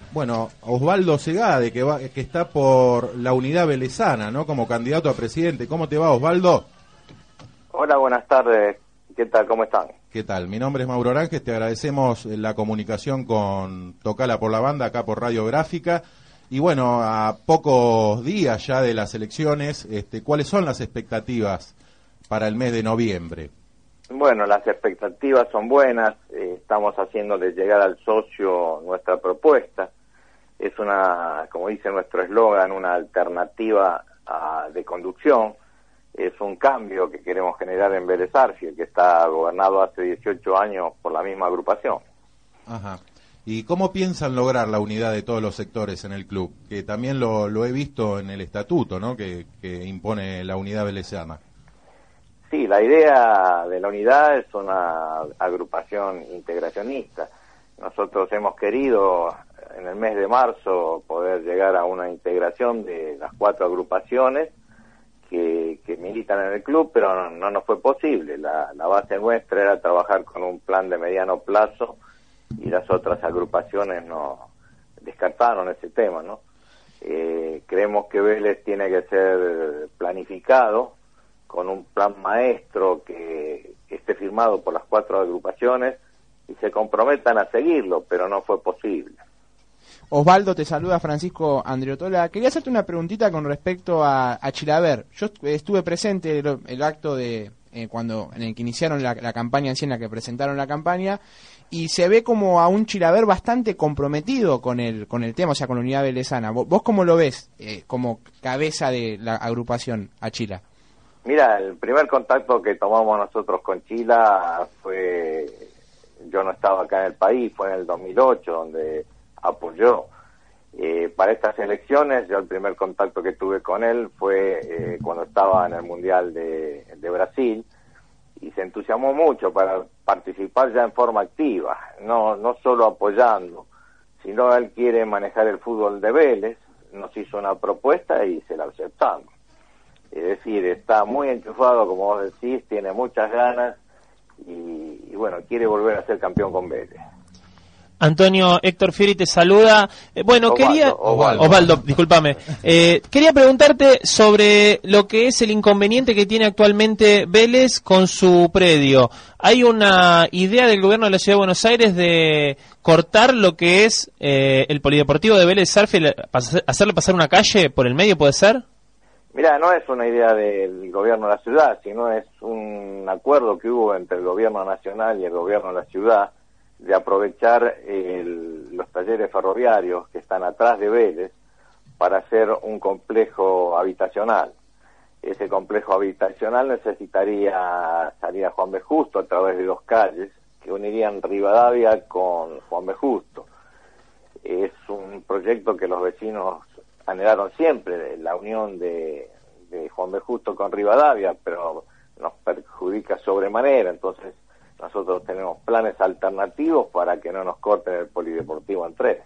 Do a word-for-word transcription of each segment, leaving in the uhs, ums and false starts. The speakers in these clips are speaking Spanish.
Bueno, Osvaldo Segade, que va, que está por la Unidad Velezana, ¿no? Como candidato a presidente. ¿Cómo te va, Osvaldo? Hola, buenas tardes. ¿Qué tal? ¿Cómo están? ¿Qué tal? Mi nombre es Mauro Aranjes, te agradecemos la comunicación con Tocala por la Banda, acá por Radio Gráfica. Y bueno, a pocos días ya de las elecciones, este, ¿cuáles son las expectativas para el mes de noviembre? Bueno, las expectativas son buenas. Eh, estamos haciendo de llegar al socio nuestra propuesta. Es una, como dice nuestro eslogan, una alternativa a, de conducción. Es un cambio que queremos generar en Vélez Sarsfield, que está gobernado hace dieciocho años por la misma agrupación. Ajá. ¿Y cómo piensan lograr la unidad de todos los sectores en el club? Que también lo, lo he visto en el estatuto, ¿no? Que, que impone la unidad velezana. Sí, la idea de la unidad es una agrupación integracionista. Nosotros hemos querido en el mes de marzo poder llegar a una integración de las cuatro agrupaciones que, que militan en el club, pero no, no nos fue posible. La, la base nuestra era trabajar con un plan de mediano plazo y las otras agrupaciones no descartaron ese tema, ¿no? Eh, creemos que Vélez tiene que ser planificado con un plan maestro que, que esté firmado por las cuatro agrupaciones y se comprometan a seguirlo, pero no fue posible. Osvaldo, te saluda Francisco Andriotola. Quería hacerte una preguntita con respecto a, a Chilaver. Yo estuve presente el, el acto de eh, cuando en el que iniciaron la, la campaña en sí, en la que presentaron la campaña, y se ve como a un Chilaver bastante comprometido con el con el tema, o sea, con la unidad velezana. ¿Vos, vos cómo lo ves eh, como cabeza de la agrupación a Chila? Mira, el primer contacto que tomamos nosotros con Chila fue, yo no estaba acá en el país, fue en el dos mil ocho, donde apoyó. Eh, para estas elecciones, yo el primer contacto que tuve con él fue eh, cuando estaba en el Mundial de, de Brasil, y se entusiasmó mucho para participar ya en forma activa, no, no solo apoyando, sino él quiere manejar el fútbol de Vélez, nos hizo una propuesta y se la aceptamos. Es decir, está muy enchufado, como vos decís, tiene muchas ganas y, y bueno, quiere volver a ser campeón con Vélez. Antonio, Héctor Fieri te saluda. Eh, bueno, Osvaldo, quería... Osvaldo. Osvaldo, discúlpame. Eh, quería preguntarte sobre lo que es el inconveniente que tiene actualmente Vélez con su predio. ¿Hay una idea del gobierno de la Ciudad de Buenos Aires de cortar lo que es eh, el polideportivo de Vélez Sarsfield, hacerle pasar una calle por el medio, puede ser? Mira, no es una idea del gobierno de la ciudad, sino es un acuerdo que hubo entre el gobierno nacional y el gobierno de la ciudad de aprovechar el, los talleres ferroviarios que están atrás de Vélez para hacer un complejo habitacional. Ese complejo habitacional necesitaría salir a Juan B. Justo a través de dos calles que unirían Rivadavia con Juan B. Justo. Es un proyecto que los vecinos anhelaron siempre, la unión de, de Juan B. Justo con Rivadavia, pero nos perjudica sobremanera, entonces nosotros tenemos planes alternativos para que no nos corten el polideportivo en tres.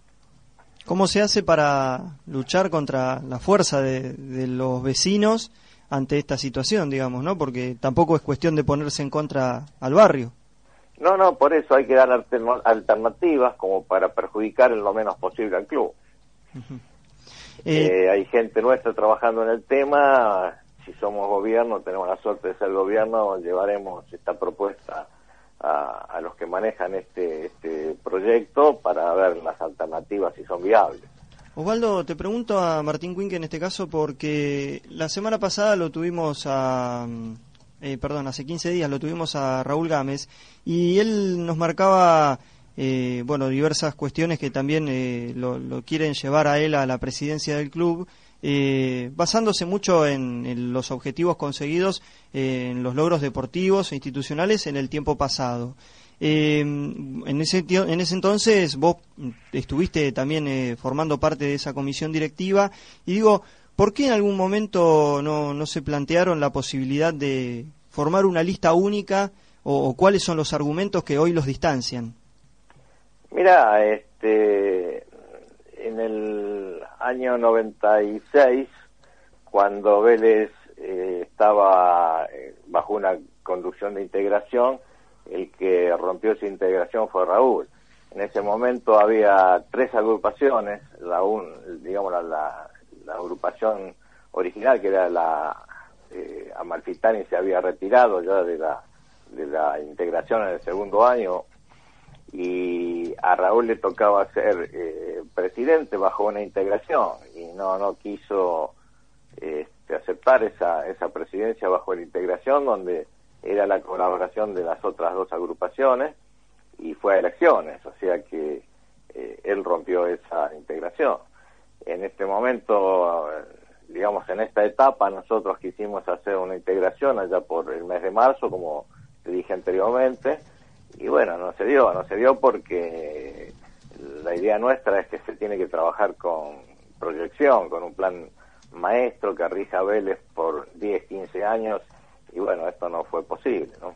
¿Cómo se hace para luchar contra la fuerza de, de los vecinos ante esta situación, digamos, ¿no? Porque tampoco es cuestión de ponerse en contra al barrio. No, no, por eso hay que dar altern- alternativas como para perjudicar en lo menos posible al club. Uh-huh. Eh, eh, hay gente nuestra trabajando en el tema. Si somos gobierno, tenemos la suerte de ser gobierno, llevaremos esta propuesta a, a los que manejan este, este proyecto para ver las alternativas si son viables. Osvaldo, te pregunto a Martín Cuinque en este caso porque la semana pasada lo tuvimos a... Eh, perdón, hace quince días lo tuvimos a Raúl Gámez y él nos marcaba... Eh, bueno, diversas cuestiones que también eh, lo, lo quieren llevar a él a la presidencia del club, eh, basándose mucho en, en los objetivos conseguidos, eh, en los logros deportivos e institucionales en el tiempo pasado. Eh, en ese en ese entonces vos estuviste también eh, formando parte de esa comisión directiva y digo, ¿por qué en algún momento no, no se plantearon la posibilidad de formar una lista única o, o cuáles son los argumentos que hoy los distancian? Mira, este, en el año noventa y seis, cuando Vélez eh, estaba eh, bajo una conducción de integración, el que rompió esa integración fue Raúl. En ese momento había tres agrupaciones, la un, digamos la, la, la agrupación original, que era la eh, Amalfitani, se había retirado ya de la de la integración en el segundo año, y a Raúl le tocaba ser eh, presidente bajo una integración, y no no quiso este, aceptar esa esa presidencia bajo la integración, donde era la colaboración de las otras dos agrupaciones, y fue a elecciones, o sea que eh, él rompió esa integración. En este momento, digamos, en esta etapa, nosotros quisimos hacer una integración allá por el mes de marzo, como te dije anteriormente, y bueno, no se dio, no se dio porque la idea nuestra es que se tiene que trabajar con proyección, con un plan maestro que rija a Vélez por diez, quince años, y bueno, esto no fue posible, ¿no?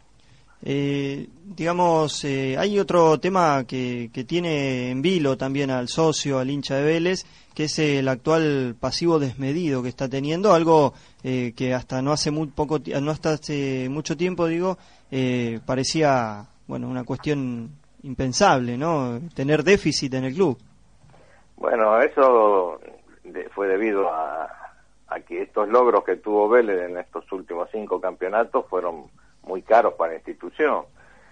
Eh, digamos, eh, hay otro tema que, que tiene en vilo también al socio, al hincha de Vélez, que es el actual pasivo desmedido que está teniendo, algo eh, que hasta no hace muy poco, no hasta hace mucho tiempo, digo, eh, parecía, bueno, una cuestión impensable, ¿no? Tener déficit en el club. Bueno, eso de, fue debido a, a que estos logros que tuvo Vélez en estos últimos cinco campeonatos fueron muy caros para la institución.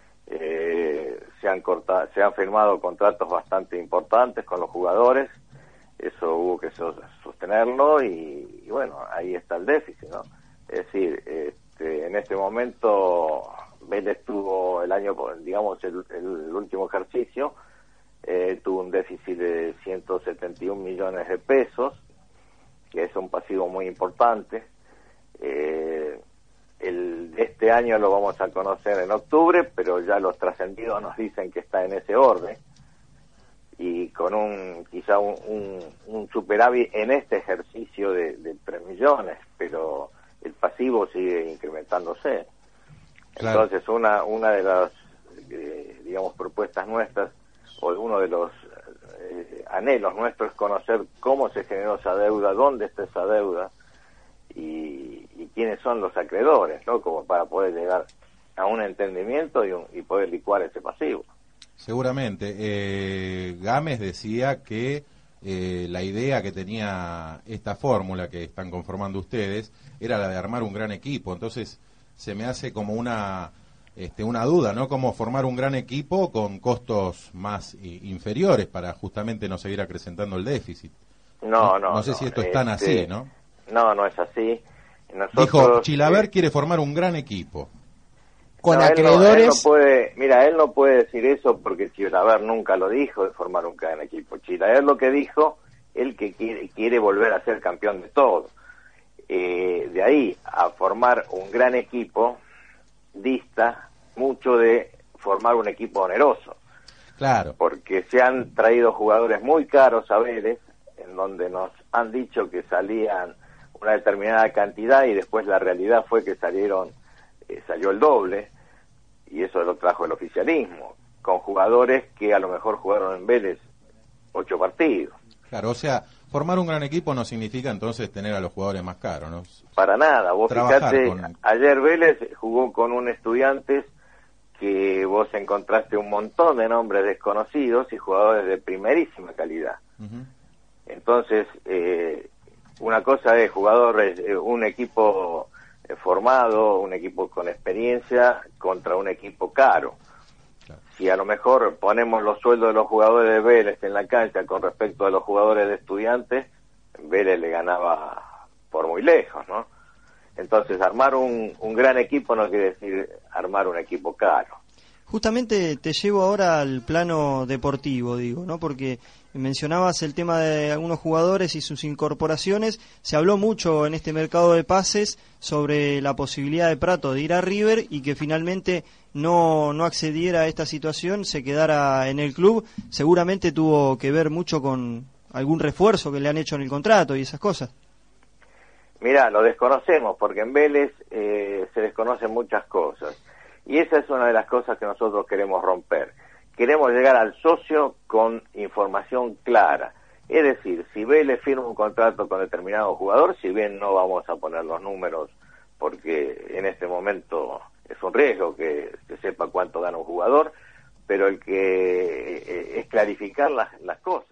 Eh, se han cortado, se han firmado contratos bastante importantes con los jugadores, eso hubo que sostenerlo, y, y bueno, ahí está el déficit, ¿no? Es decir, este, en este momento Vélez tuvo el año, digamos, el, el último ejercicio, eh, tuvo un déficit de ciento setenta y un millones de pesos, que es un pasivo muy importante. Eh, El, este año lo vamos a conocer en octubre, pero ya los trascendidos nos dicen que está en ese orden, y con un quizá un, un, un superávit en este ejercicio de, de tres millones, pero el pasivo sigue incrementándose. Claro. Entonces una una de las eh, digamos propuestas nuestras, o uno de los eh, anhelos nuestros, es conocer cómo se generó esa deuda, dónde está esa deuda, y, y quiénes son los acreedores, ¿no? Como para poder llegar a un entendimiento y, un, y poder licuar ese pasivo. Seguramente. Eh, Gámez decía que eh, la idea que tenía esta fórmula que están conformando ustedes era la de armar un gran equipo. Entonces se me hace como una este, una duda, ¿no? Cómo formar un gran equipo con costos más eh, inferiores para justamente no seguir acrecentando el déficit. No, no, No, no sé no, si esto es este, tan así, ¿no? No, no es así. Nosotros, Dijo, Chilaver eh, quiere formar un gran equipo. Con no, acreedores... Él no, él no puede, mira, él no puede decir eso porque Chilaver nunca lo dijo, de formar un gran equipo. Chilaver lo que dijo, él que quiere, quiere volver a ser campeón de todo. Eh, de ahí a formar un gran equipo, dista mucho de formar un equipo oneroso. Claro. Porque se han traído jugadores muy caros a Vélez, en donde nos han dicho que salían una determinada cantidad y después la realidad fue que salieron eh, salió el doble, y eso lo trajo el oficialismo, con jugadores que a lo mejor jugaron en Vélez ocho partidos. Claro, o sea, formar un gran equipo no significa entonces tener a los jugadores más caros, ¿no? Para nada. Vos fijate, con... ayer Vélez jugó con un Estudiantes que vos encontraste un montón de nombres desconocidos y jugadores de primerísima calidad. Uh-huh. Entonces, eh, una cosa es jugadores, eh, un equipo eh, formado, un equipo con experiencia contra un equipo caro. Claro. Si a lo mejor ponemos los sueldos de los jugadores de Vélez en la cancha con respecto a los jugadores de Estudiantes, Vélez le ganaba por muy lejos, ¿no? Entonces, armar un, un gran equipo no quiere decir armar un equipo caro. Justamente te llevo ahora al plano deportivo, digo, ¿no? Porque mencionabas el tema de algunos jugadores y sus incorporaciones. Se habló mucho en este mercado de pases sobre la posibilidad de Prato de ir a River y que finalmente no, no accediera a esta situación, se quedara en el club. Seguramente tuvo que ver mucho con algún refuerzo que le han hecho en el contrato y esas cosas. Mirá, lo desconocemos, porque en Vélez eh, se desconocen muchas cosas. Y esa es una de las cosas que nosotros queremos romper. Queremos llegar al socio con información clara. Es decir, si Vélez firma un contrato con determinado jugador, si bien no vamos a poner los números, porque en este momento es un riesgo que se sepa cuánto gana un jugador, pero el que eh, es clarificar las, las cosas.